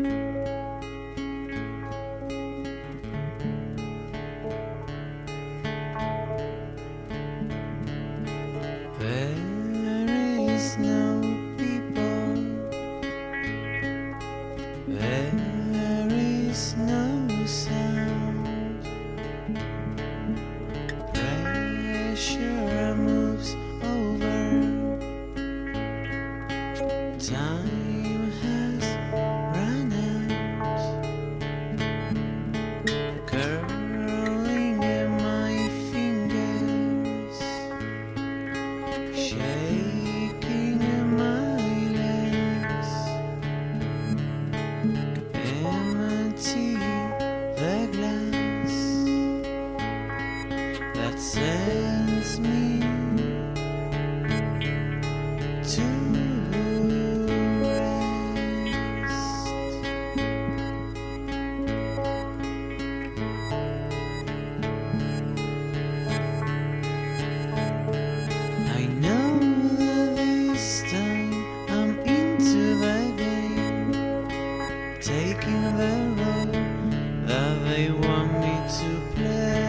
There is no people, there is no sound. Pressure moves over, time has run out, curling in my fingers, shaking in my legs, empty the glass that sends me to rest. I know that this time I'm into the game, taking the role that they want me to play.